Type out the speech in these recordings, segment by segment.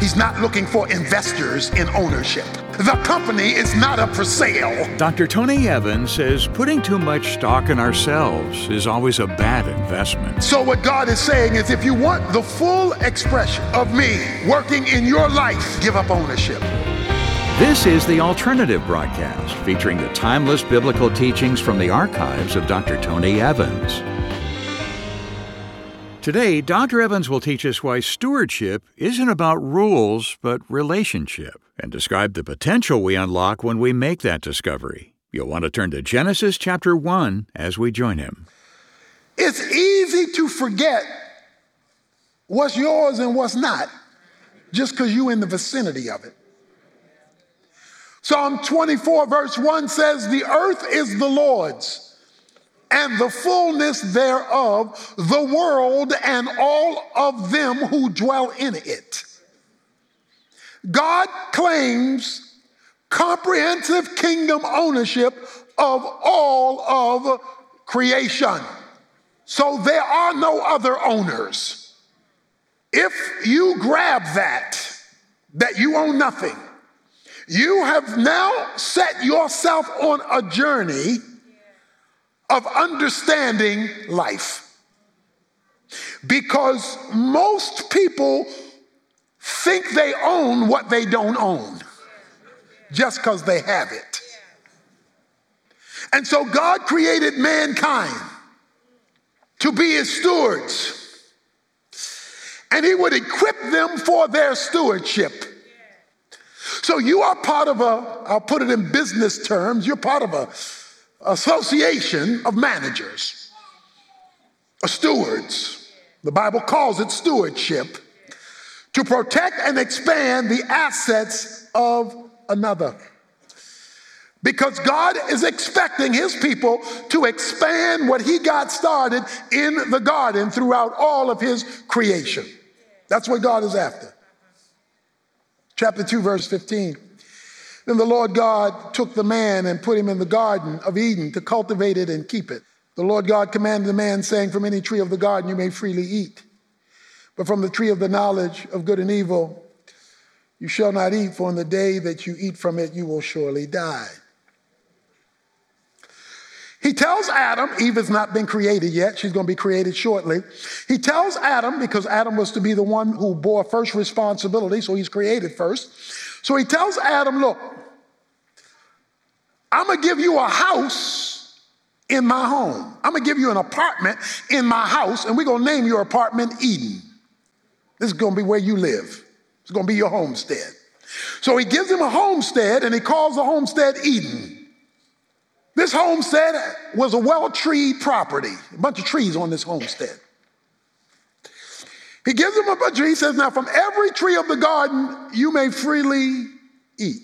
He's not looking for investors in ownership. The company is not up for sale. Dr. Tony Evans says putting too much stock in ourselves is always a bad investment. So what God is saying is, if you want the full expression of me working in your life, give up ownership. This is The Alternative Broadcast, featuring the timeless biblical teachings from the archives of Dr. Tony Evans. Today, Dr. Evans will teach us why stewardship isn't about rules, but relationship, and describe the potential we unlock when we make that discovery. You'll want to turn to Genesis chapter 1 as we join him. It's easy to forget what's yours and what's not, just because you're in the vicinity of it. Psalm 24 verse 1 says, "The earth is the Lord's, and the fullness thereof, the world and all of them who dwell in it." God claims comprehensive kingdom ownership of all of creation. So there are no other owners. If you grab that you own nothing, you have now set yourself on a journey of understanding life. Because most people think they own what they don't own, just because they have it. And so God created mankind to be his stewards, and he would equip them for their stewardship. So you are part of I'll put it in business terms, you're part of a association of managers, stewards. The Bible calls it stewardship, to protect and expand the assets of another. Because God is expecting his people to expand what he got started in the garden throughout all of his creation. That's what God is after. Chapter 2, verse 15. Then the Lord God took the man and put him in the garden of Eden to cultivate it and keep it. The Lord God commanded the man, saying, "From any tree of the garden you may freely eat, but from the tree of the knowledge of good and evil you shall not eat, for in the day that you eat from it you will surely die." He tells Adam, Eve has not been created yet, she's going to be created shortly. He tells Adam, because Adam was to be the one who bore first responsibility, so he's created first. So he tells Adam, look, I'm going to give you a house in my home. I'm going to give you an apartment in my house, and we're going to name your apartment Eden. This is going to be where you live. It's going to be your homestead. So he gives him a homestead, and he calls the homestead Eden. This homestead was a well-treed property, a bunch of trees on this homestead. He gives him a bunch of trees. He says, now from every tree of the garden you may freely eat.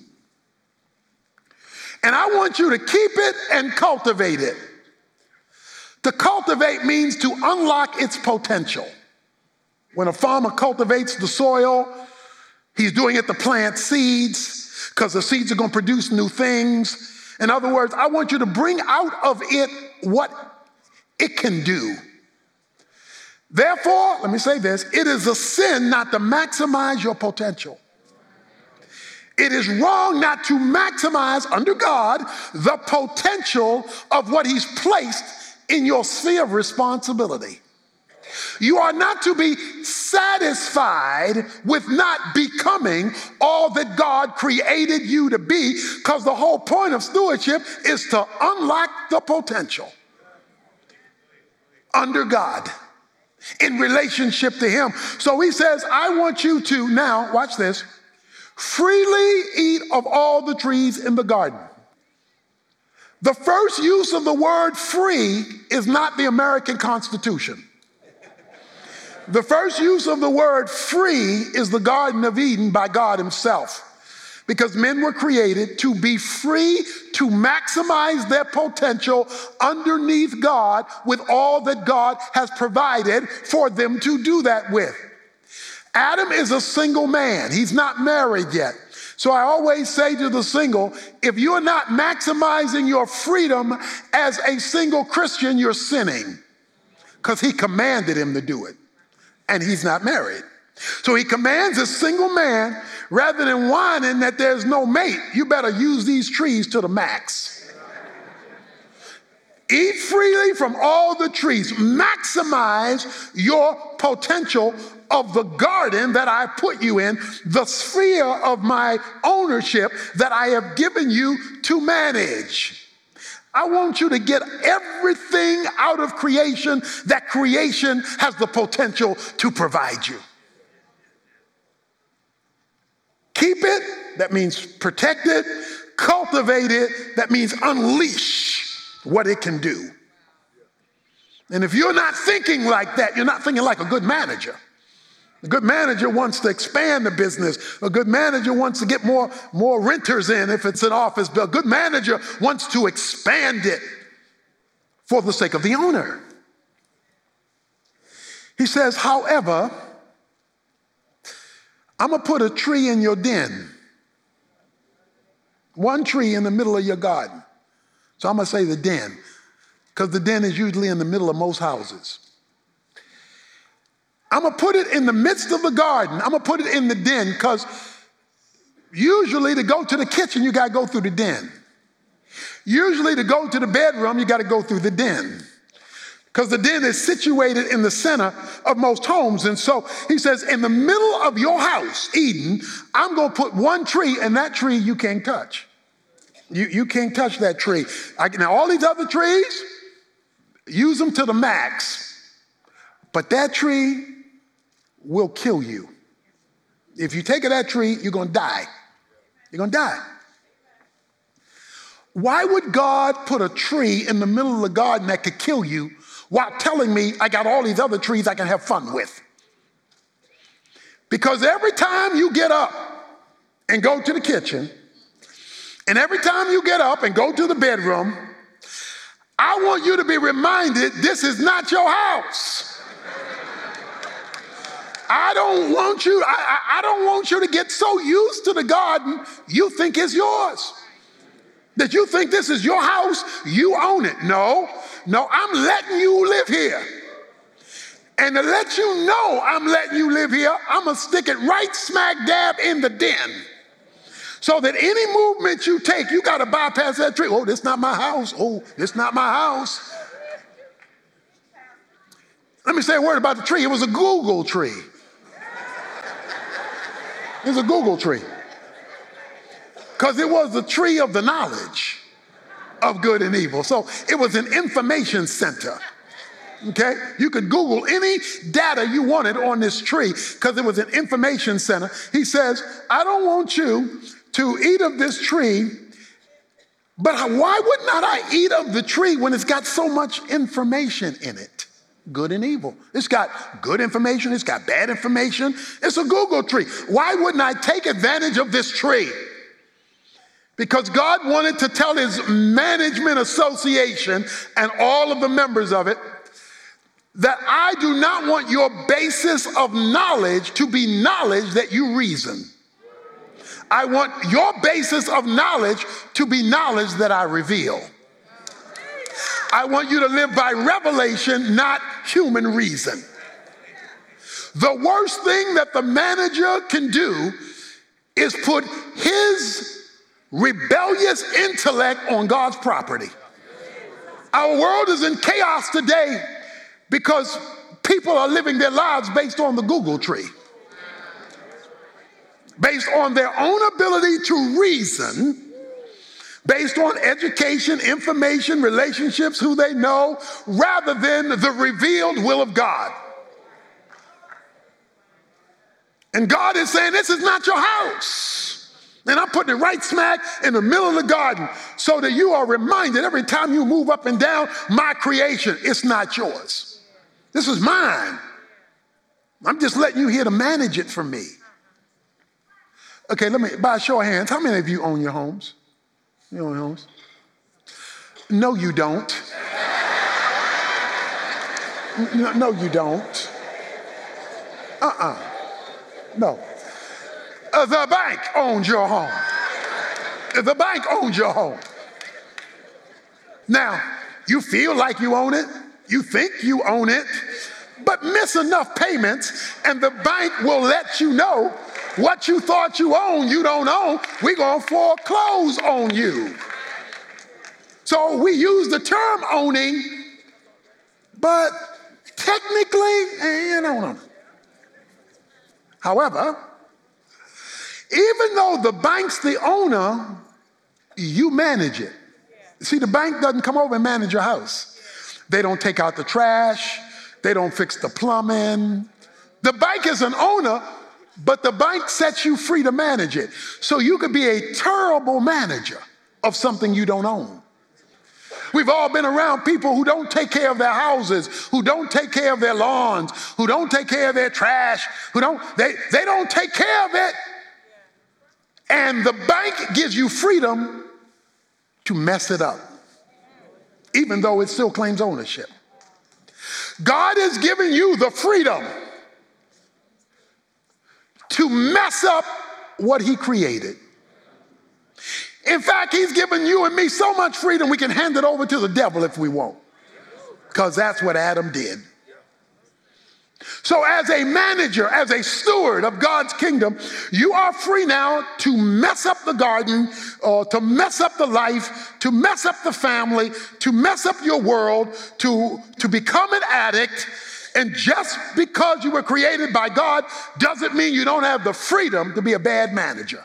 And I want you to keep it and cultivate it. To cultivate means to unlock its potential. When a farmer cultivates the soil, he's doing it to plant seeds, because the seeds are going to produce new things. In other words, I want you to bring out of it what it can do. Therefore, let me say this, it is a sin not to maximize your potential. It is wrong not to maximize, under God, the potential of what he's placed in your sphere of responsibility. You are not to be satisfied with not becoming all that God created you to be, because the whole point of stewardship is to unlock the potential under God in relationship to him. So he says, I want you to now, watch this, freely eat of all the trees in the garden. The first use of the word free is not the American Constitution. The first use of the word free is the Garden of Eden by God himself, because men were created to be free to maximize their potential underneath God with all that God has provided for them to do that with. Adam is a single man. He's not married yet. So I always say to the single, if you're not maximizing your freedom as a single Christian, you're sinning, because he commanded him to do it. And he's not married. So he commands a single man, rather than whining that there's no mate, you better use these trees to the max. Eat freely from all the trees. Maximize your potential of the garden that I put you in, the sphere of my ownership that I have given you to manage. I want you to get everything out of creation that creation has the potential to provide you. Keep it, that means protect it. Cultivate it, that means unleash what it can do. And if you're not thinking like that, you're not thinking like a good manager. A good manager wants to expand the business. A good manager wants to get more renters in if it's an office building. A good manager wants to expand it for the sake of the owner. He says, however, I'm going to put a tree in your den. One tree in the middle of your garden. So I'm going to say the den, because the den is usually in the middle of most houses. I'm going to put it in the midst of the garden. I'm going to put it in the den, because usually to go to the kitchen, you got to go through the den. Usually to go to the bedroom, you got to go through the den, because the den is situated in the center of most homes. And so he says, in the middle of your house, Eden, I'm going to put one tree, and that tree you can't touch. You can't touch that tree. Now, all these other trees, use them to the max, but that tree will kill you. If you take that tree, you're going to die. You're going to die. Why would God put a tree in the middle of the garden that could kill you while telling me I got all these other trees I can have fun with? Because every time you get up and go to the kitchen, and every time you get up and go to the bedroom, I want you to be reminded this is not your house. I don't want you to get so used to the garden you think it's yours. That you think this is your house, you own it. No, I'm letting you live here. And to let you know I'm letting you live here, I'm going to stick it right smack dab in the den. So that any movement you take, you got to bypass that tree. Oh, this not my house. Oh, this not my house. Let me say a word about the tree. It was a Google tree. It was a Google tree. Because it was the tree of the knowledge of good and evil. So it was an information center. Okay? You could Google any data you wanted on this tree because it was an information center. He says, I don't want you to eat of this tree, but why would not I eat of the tree when it's got so much information in it? Good and evil. It's got good information. It's got bad information. It's a Google tree. Why wouldn't I take advantage of this tree? Because God wanted to tell his management association and all of the members of it that I do not want your basis of knowledge to be knowledge that you reason. I want your basis of knowledge to be knowledge that I reveal. I want you to live by revelation, not human reason. The worst thing that the manager can do is put his rebellious intellect on God's property. Our world is in chaos today because people are living their lives based on the Google tree. Based on their own ability to reason, based on education, information, relationships, who they know, rather than the revealed will of God. And God is saying, this is not your house. And I'm putting it right smack in the middle of the garden so that you are reminded every time you move up and down, my creation, it's not yours. This is mine. I'm just letting you here to manage it for me. Okay, by a show of hands, how many of you own your homes? You own your homes? No, you don't. No, you don't. No. The bank owns your home. The bank owns your home. Now, you feel like you own it. You think you own it. but miss enough payments and the bank will let you know what you thought you owned, you don't own. We're going to foreclose on you. So we use the term owning, but technically, you don't own. However, even though the bank's the owner, you manage it. See, the bank doesn't come over and manage your house. They don't take out the trash. They don't fix the plumbing. The bank is an owner, but the bank sets you free to manage it. So you could be a terrible manager of something you don't own. We've all been around people who don't take care of their houses, who don't take care of their lawns, who don't take care of their trash, they don't take care of it. And the bank gives you freedom to mess it up, even though it still claims ownership. God has given you the freedom to mess up what he created. In fact, he's given you and me so much freedom we can hand it over to the devil if we want, because that's what Adam did. So as a manager, as a steward of God's kingdom, you are free now to mess up the garden, or to mess up the life, to mess up the family, to mess up your world, to become an addict. And just because you were created by God doesn't mean you don't have the freedom to be a bad manager.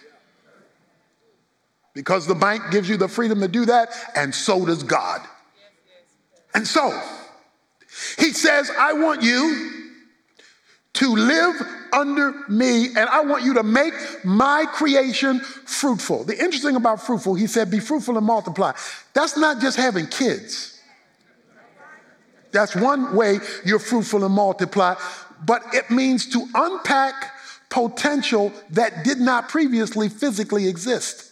Because the bank gives you the freedom to do that, and so does God. And so, he says, I want you to live under me, and I want you to make my creation fruitful. The interesting about fruitful, he said, be fruitful and multiply. That's not just having kids. That's one way you're fruitful and multiply, but it means to unpack potential that did not previously physically exist.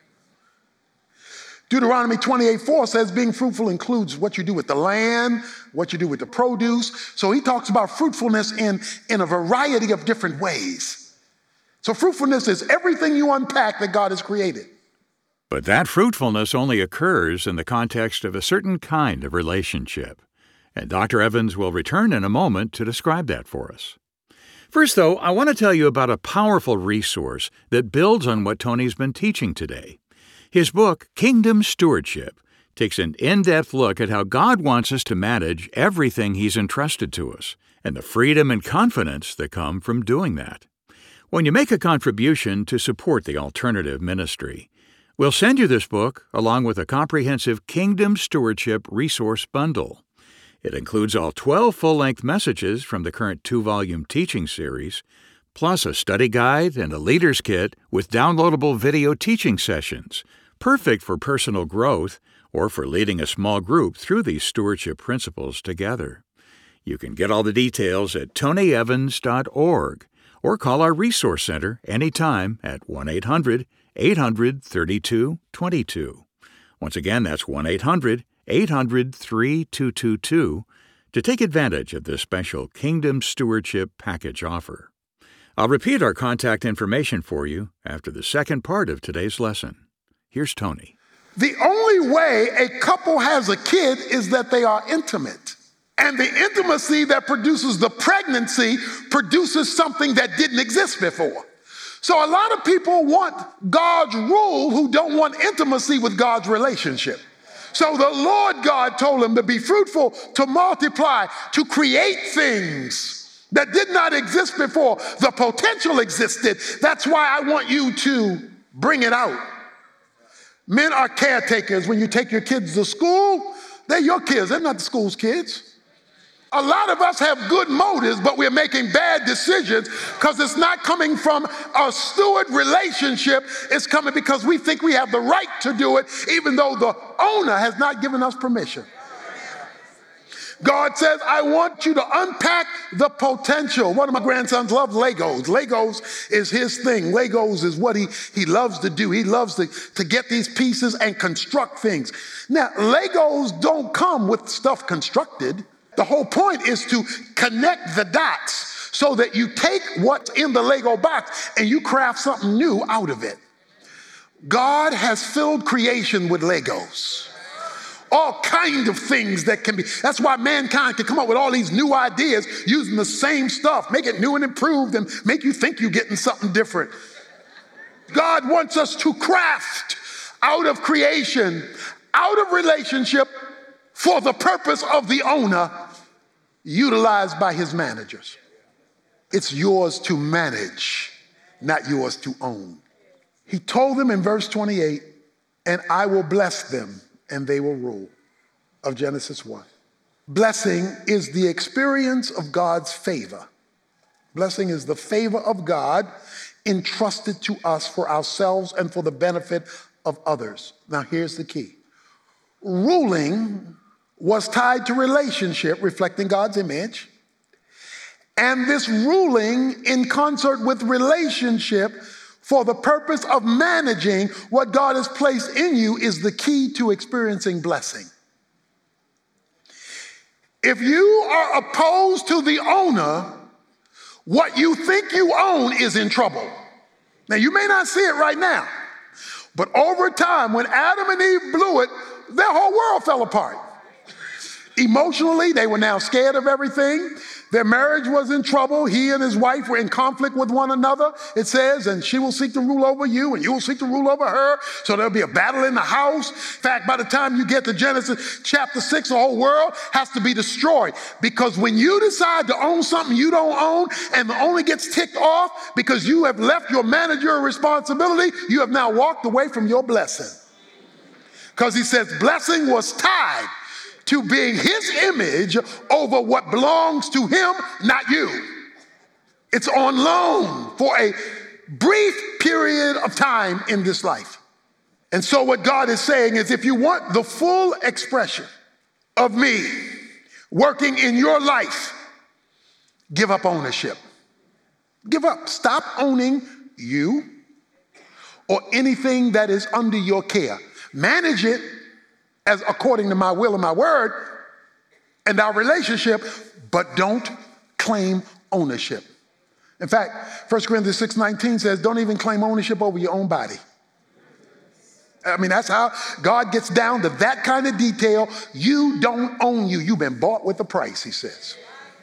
Deuteronomy 28:4 says being fruitful includes what you do with the land, what you do with the produce. So he talks about fruitfulness in a variety of different ways. So fruitfulness is everything you unpack that God has created. But that fruitfulness only occurs in the context of a certain kind of relationship. And Dr. Evans will return in a moment to describe that for us. First, though, I want to tell you about a powerful resource that builds on what Tony's been teaching today. His book, Kingdom Stewardship, takes an in-depth look at how God wants us to manage everything he's entrusted to us, and the freedom and confidence that come from doing that. When you make a contribution to support the alternative ministry, we'll send you this book along with a comprehensive Kingdom Stewardship resource bundle. It includes all 12 full-length messages from the current 2-volume teaching series, plus a study guide and a leader's kit with downloadable video teaching sessions, perfect for personal growth or for leading a small group through these stewardship principles together. You can get all the details at tonyevans.org or call our Resource Center anytime at 1-800-800-3222. Once again, that's 1-800-800-3222 to take advantage of this special Kingdom Stewardship Package offer. I'll repeat our contact information for you after the second part of today's lesson. Here's Tony. The only way a couple has a kid is that they are intimate. And the intimacy that produces the pregnancy produces something that didn't exist before. So a lot of people want God's rule who don't want intimacy with God's relationship. So the Lord God told them to be fruitful, to multiply, to create things that did not exist before. The potential existed. That's why I want you to bring it out. Men are caretakers. When you take your kids to school, they're your kids. They're not the school's kids. A lot of us have good motives, but we're making bad decisions because it's not coming from a steward relationship. It's coming because we think we have the right to do it, even though the owner has not given us permission. God says, I want you to unpack the potential. One of my grandsons loves Legos. Legos is his thing. Legos is what he loves to do. He loves to get these pieces and construct things. Now, Legos don't come with stuff constructed. The whole point is to connect the dots so that you take what's in the Lego box and you craft something new out of it. God has filled creation with Legos. all kind of things that can be. That's why mankind can come up with all these new ideas using the same stuff, make it new and improved and make you think you're getting something different. God wants us to craft out of creation, out of relationship, for the purpose of the owner, utilized by his managers. It's yours to manage, not yours to own. He told them in verse 28, and I will bless them and they will rule, of Genesis 1. Blessing is the experience of God's favor. Blessing is the favor of God entrusted to us for ourselves and for the benefit of others. Now here's the key. Ruling was tied to relationship, reflecting God's image. And this ruling in concert with relationship for the purpose of managing what God has placed in you is the key to experiencing blessing. If you are opposed to the owner, what you think you own is in trouble. Now, you may not see it right now, but over time, when Adam and Eve blew it, their whole world fell apart. Emotionally, they were now scared of everything. Their marriage was in trouble. He and his wife were in conflict with one another. It says, and she will seek to rule over you, and you will seek to rule over her. So there'll be a battle in the house. In fact, by the time you get to Genesis chapter 6, the whole world has to be destroyed. Because when you decide to own something you don't own, and the owner gets ticked off because you have left your managerial responsibility, you have now walked away from your blessing. Because he says blessing was tied to being his image over what belongs to him, not you. It's on loan for a brief period of time in this life. And so what God is saying is, if you want the full expression of me working in your life, give up ownership. Give up. Stop owning you or anything that is under your care. Manage it as according to my will and my word and our relationship, but don't claim ownership. In fact, 1 Corinthians 6:19 says, don't even claim ownership over your own body. I mean, that's how God gets down to that kind of detail. You don't own you. You've been bought with a price, he says.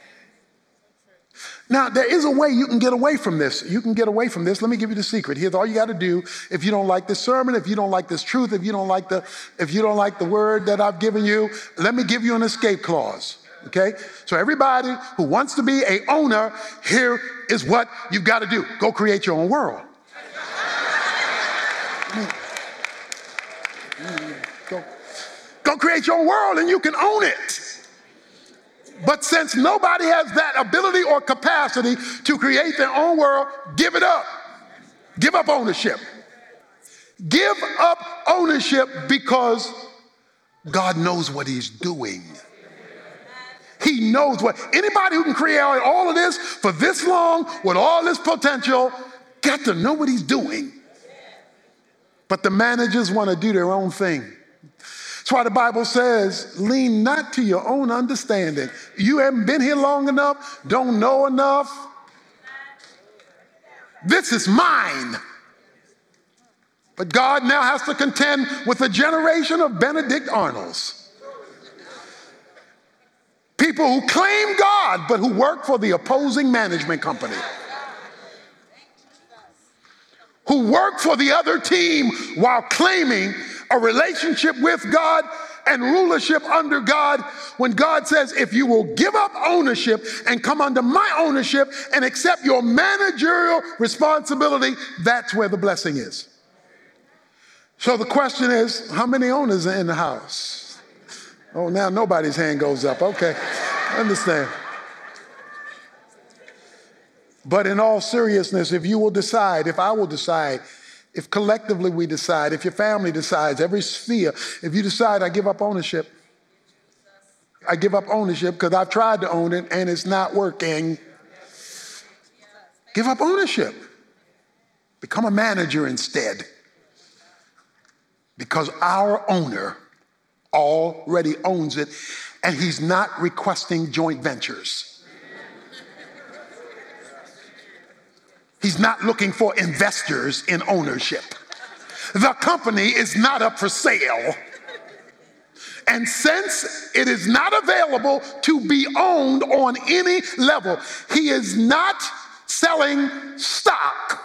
Now, there is a way you can get away from this. You can get away from this. Let me give you the secret. Here's all you got to do. If you don't like this sermon, if you don't like this truth, if you don't like the word that I've given you, let me give you an escape clause. Okay? So everybody who wants to be a owner, here is what you've got to do. Go create your own world. Go create your own world and you can own it. But since nobody has that ability or capacity to create their own world, give it up. Give up ownership. Give up ownership because God knows what he's doing. He knows what, anybody who can create all of this for this long with all this potential, got to know what he's doing. But the managers want to do their own thing. That's why the Bible says, lean not to your own understanding. You haven't been here long enough, don't know enough. This is mine. But God now has to contend with a generation of Benedict Arnolds. People who claim God, but who work for the opposing management company. Who work for the other team while claiming a relationship with God and rulership under God, when God says, if you will give up ownership and come under my ownership and accept your managerial responsibility, that's where the blessing is. So the question is, how many owners are in the house? Oh, now nobody's hand goes up. Okay, understand. But in all seriousness, if you will decide, if I will decide, if collectively we decide, if your family decides, every sphere, if you decide I give up ownership, I give up ownership because I've tried to own it and it's not working. Give up ownership. Become a manager instead. Because our owner already owns it and he's not requesting joint ventures. He's not looking for investors in ownership. The company is not up for sale. And since it is not available to be owned on any level, he is not selling stock.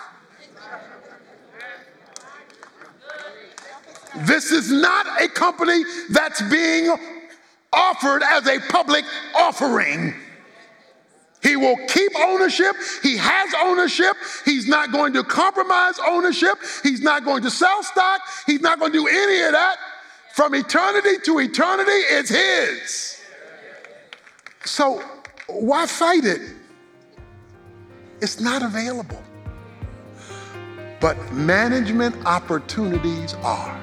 This is not a company that's being offered as a public offering. He will keep ownership. He has ownership. He's not going to compromise ownership. He's not going to sell stock. He's not going to do any of that. From eternity to eternity, it's his. So why fight it? It's not available. But management opportunities are.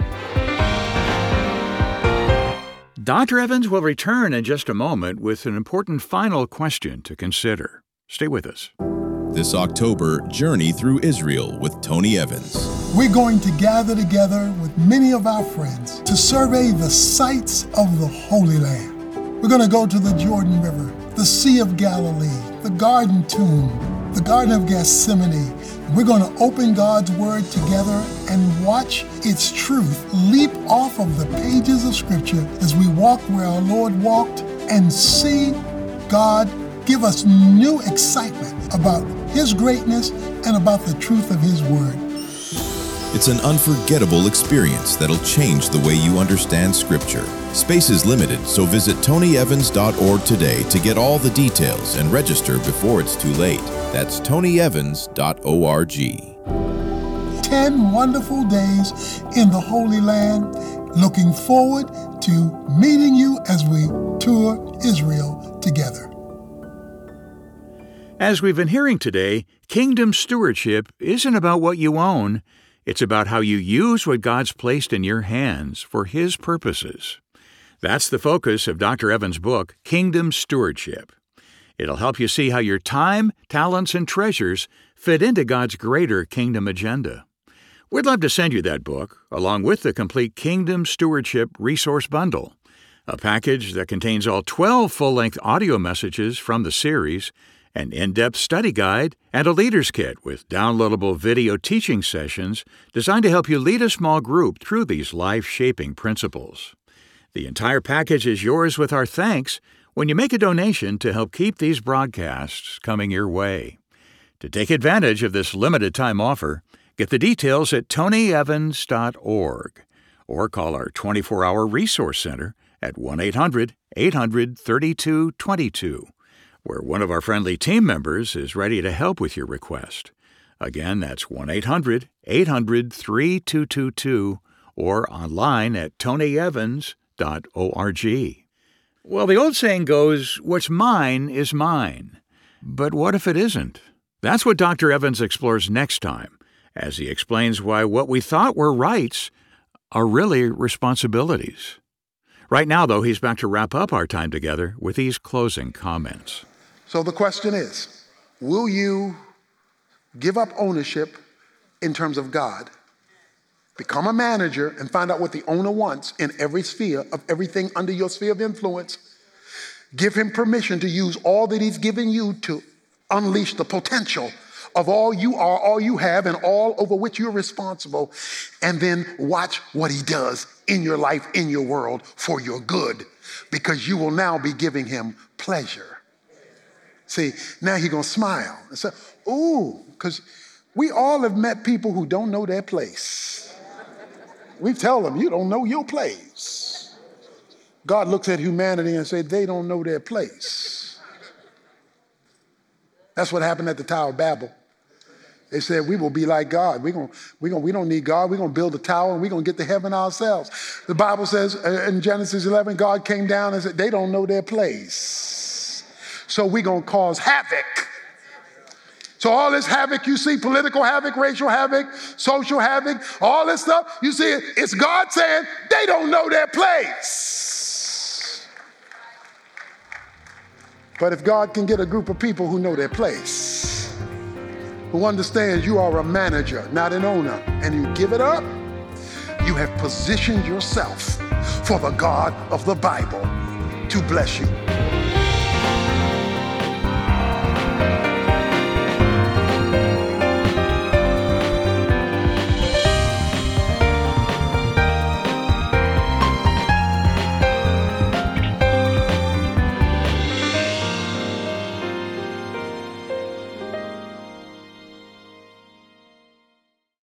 Dr. Evans will return in just a moment with an important final question to consider. Stay with us. This October, journey through Israel with Tony Evans. We're going to gather together with many of our friends to survey the sites of the Holy Land. We're going to go to the Jordan River, the Sea of Galilee, the Garden Tomb, the Garden of Gethsemane. We're going to open God's Word together and watch its truth leap off of the pages of Scripture as we walk where our Lord walked and see God give us new excitement about His greatness and about the truth of His Word. It's an unforgettable experience that'll change the way you understand Scripture. Space is limited, so visit tonyevans.org today to get all the details and register before it's too late. That's tonyevans.org. 10 wonderful days in the Holy Land. Looking forward to meeting you as we tour Israel together. As we've been hearing today, kingdom stewardship isn't about what you own. It's about how you use what God's placed in your hands for His purposes. That's the focus of Dr. Evans' book, Kingdom Stewardship. It'll help you see how your time, talents, and treasures fit into God's greater kingdom agenda. We'd love to send you that book, along with the complete Kingdom Stewardship Resource Bundle, a package that contains all 12 full-length audio messages from the series, an in-depth study guide, and a leader's kit with downloadable video teaching sessions designed to help you lead a small group through these life-shaping principles. The entire package is yours with our thanks when you make a donation to help keep these broadcasts coming your way. To take advantage of this limited-time offer, get the details at tonyevans.org or call our 24-hour resource center at 1-800-800-3222, where one of our friendly team members is ready to help with your request. Again, that's 1-800-800-3222 or online at tonyevans.org. Well, the old saying goes, what's mine is mine. But what if it isn't? That's what Dr. Evans explores next time, as he explains why what we thought were rights are really responsibilities. Right now, though, he's back to wrap up our time together with these closing comments. So the question is, will you give up ownership in terms of God, become a manager, and find out what the owner wants in every sphere of everything under your sphere of influence? Give him permission to use all that he's given you to unleash the potential of all you are, all you have, and all over which you're responsible, and then watch what he does in your life, in your world, for your good, because you will now be giving him pleasure. See, now he's going to smile and say, ooh, because we all have met people who don't know their place. We tell them, you don't know your place. God looks at humanity and says, they don't know their place. That's what happened at the Tower of Babel. They said, we will be like God. We don't need God. We're going to build a tower and we're going to get to heaven ourselves. The Bible says in Genesis 11, God came down and said, they don't know their place. So we're going to cause havoc. So all this havoc you see, political havoc, racial havoc, social havoc, all this stuff, you see it, it's God saying they don't know their place. But if God can get a group of people who know their place, who understands you are a manager, not an owner, and you give it up, you have positioned yourself for the God of the Bible to bless you.